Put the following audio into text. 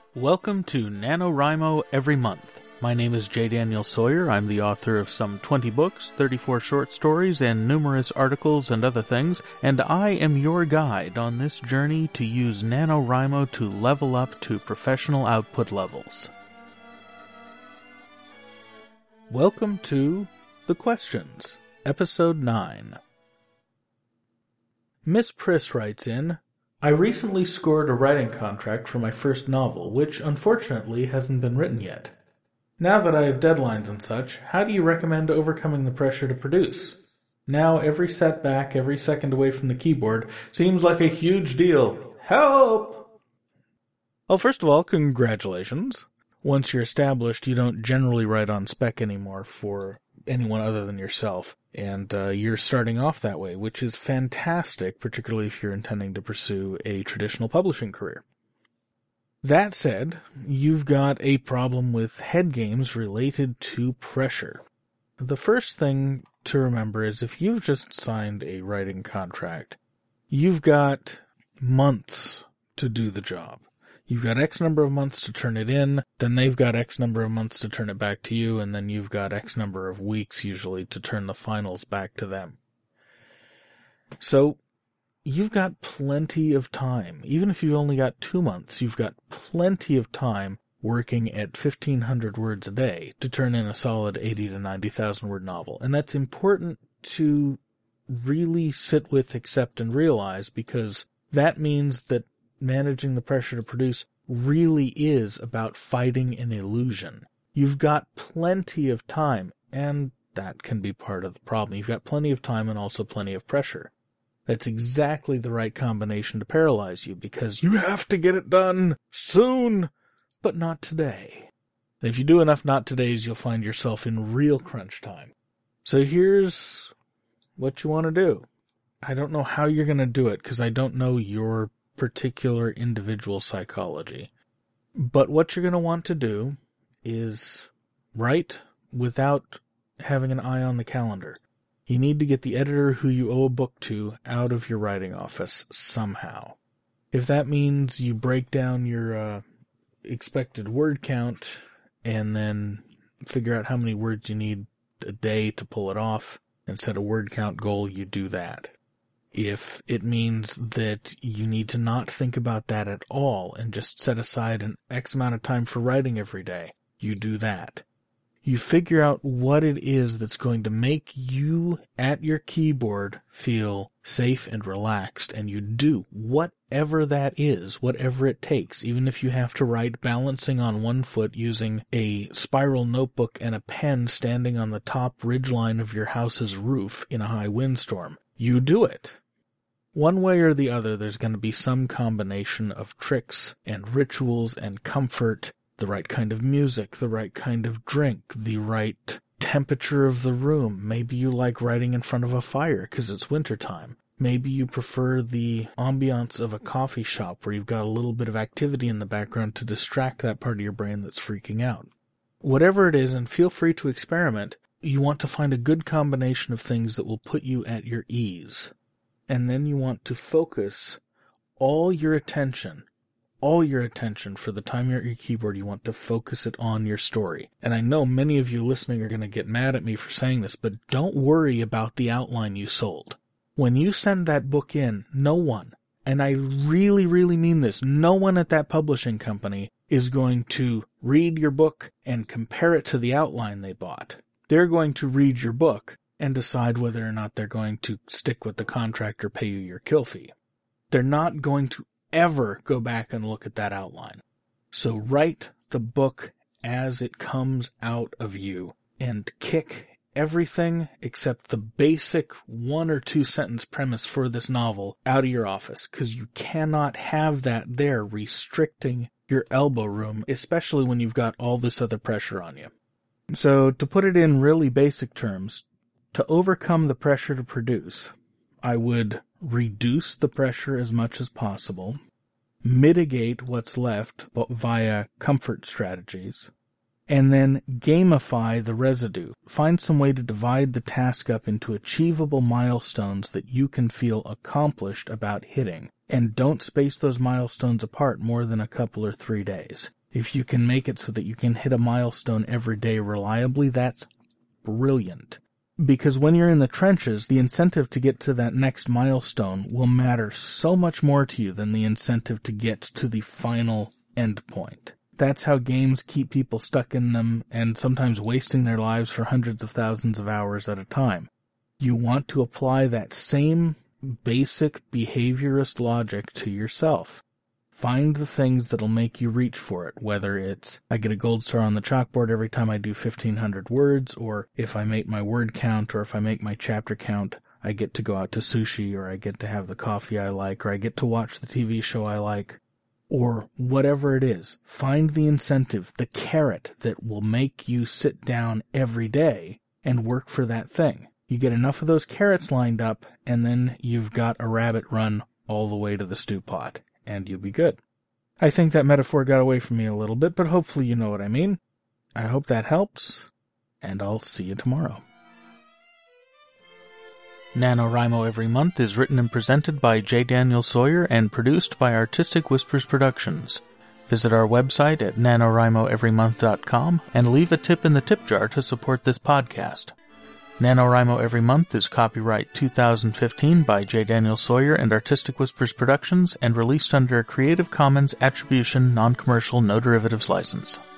Welcome to NaNoWriMo Every Month. My name is J. Daniel Sawyer. I'm the author of some 20 books, 34 short stories, and numerous articles and other things, and I am your guide on this journey to use NaNoWriMo to level up to professional output levels. Welcome to The Questions, Episode 9. Miss Priss writes in, I recently scored a writing contract for my first novel, which unfortunately hasn't been written yet. Now that I have deadlines and such, how do you recommend overcoming the pressure to produce? Now every setback, every second away from the keyboard, seems like a huge deal. Help! Well, first of all, congratulations. Once you're established, you don't generally write on spec anymore for anyone other than yourself. And you're starting off that way, which is fantastic, particularly if you're intending to pursue a traditional publishing career. That said, you've got a problem with head games related to pressure. The first thing to remember is if you've just signed a writing contract, you've got months to do the job. You've got X number of months to turn it in, then they've got X number of months to turn it back to you, and then you've got X number of weeks usually to turn the finals back to them. So, you've got plenty of time. Even if you've only got 2 months, you've got plenty of time working at 1,500 words a day to turn in a solid 80 to 90,000 word novel. And that's important to really sit with, accept, and realize, because that means that managing the pressure to produce really is about fighting an illusion. You've got plenty of time, and that can be part of the problem. You've got plenty of time and also plenty of pressure. That's exactly the right combination to paralyze you, because you have to get it done soon, but not today. And if you do enough not todays, you'll find yourself in real crunch time. So here's what you want to do. I don't know how you're going to do it, because I don't know your particular individual psychology. But what you're going to want to do is write without having an eye on the calendar. You need to get the editor who you owe a book to out of your writing office somehow. If that means you break down your expected word count and then figure out how many words you need a day to pull it off and set a word count goal, you do that. If it means that you need to not think about that at all and just set aside an X amount of time for writing every day, you do that. You figure out what it is that's going to make you at your keyboard feel safe and relaxed, and you do whatever that is, whatever it takes, even if you have to write balancing on one foot using a spiral notebook and a pen standing on the top ridgeline of your house's roof in a high windstorm. You do it. One way or the other, there's going to be some combination of tricks and rituals and comfort, the right kind of music, the right kind of drink, the right temperature of the room. Maybe you like writing in front of a fire because it's wintertime. Maybe you prefer the ambiance of a coffee shop where you've got a little bit of activity in the background to distract that part of your brain that's freaking out. Whatever it is, and feel free to experiment, you want to find a good combination of things that will put you at your ease. And then you want to focus all your attention for the time you're at your keyboard. You want to focus it on your story. And I know many of you listening are going to get mad at me for saying this, but don't worry about the outline you sold. When you send that book in, no one, and I really, really mean this, no one at that publishing company is going to read your book and compare it to the outline they bought. They're going to read your book and decide whether or not they're going to stick with the contract or pay you your kill fee. They're not going to ever go back and look at that outline. So write the book as it comes out of you and kick everything except the basic 1 or 2 sentence premise for this novel out of your office, because you cannot have that there restricting your elbow room, especially when you've got all this other pressure on you. So to put it in really basic terms, to overcome the pressure to produce, I would reduce the pressure as much as possible, mitigate what's left via comfort strategies, and then gamify the residue. Find some way to divide the task up into achievable milestones that you can feel accomplished about hitting, and don't space those milestones apart more than a couple or 3 days. If you can make it so that you can hit a milestone every day reliably, that's brilliant. Because when you're in the trenches, the incentive to get to that next milestone will matter so much more to you than the incentive to get to the final end point. That's how games keep people stuck in them and sometimes wasting their lives for hundreds of thousands of hours at a time. You want to apply that same basic behaviorist logic to yourself. Find the things that'll make you reach for it, whether it's I get a gold star on the chalkboard every time I do 1,500 words, or if I make my word count, or if I make my chapter count, I get to go out to sushi, or I get to have the coffee I like, or I get to watch the TV show I like, or whatever it is. Find the incentive, the carrot that will make you sit down every day and work for that thing. You get enough of those carrots lined up, and then you've got a rabbit run all the way to the stew pot. And you'll be good. I think that metaphor got away from me a little bit, but hopefully you know what I mean. I hope that helps, and I'll see you tomorrow. NaNoWriMo Every Month is written and presented by J. Daniel Sawyer and produced by Artistic Whispers Productions. Visit our website at nanowrimoeverymonth.com and leave a tip in the tip jar to support this podcast. NaNoWriMo Every Month is copyright 2015 by J. Daniel Sawyer and Artistic Whispers Productions and released under a Creative Commons Attribution Non-Commercial No Derivatives license.